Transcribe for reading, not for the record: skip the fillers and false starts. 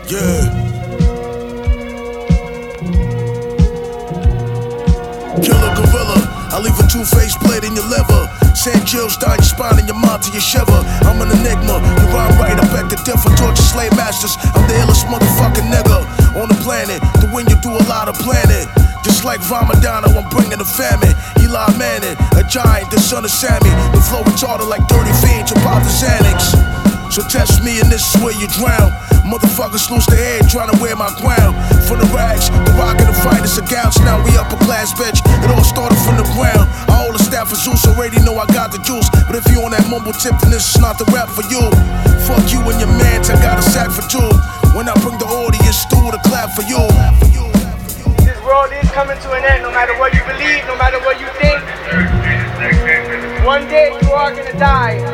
Yeah. Killer gorilla, I leave a two-faced blade in your liver. Sand chills down your spine and your mind till you shiver. I'm an enigma, you rhyme right, I beg to differ. Torture slave masters, I'm the illest motherfucking nigga on the planet. The wind, you do a lot of planning. Just like Ramadana, I'm bringing the famine. Eli Manning, a giant, the son of Sammy. The flow retarded like dirty fiends about the Xanax. So test me and this is where you drown. Motherfuckers lose their head trying to wear my crown. From the rags, the rock and the fighters are gowns. Now we upper class, bitch. It all started from the ground. I hold a staff of Zeus, already know I got the juice. But if you on that mumble tip, then this is not the rap for you. Fuck you and your mans, I got a sack for two. When I bring the audience through to clap for you. This world is coming to an end, no matter what you believe, no matter what you think. One day you are gonna die.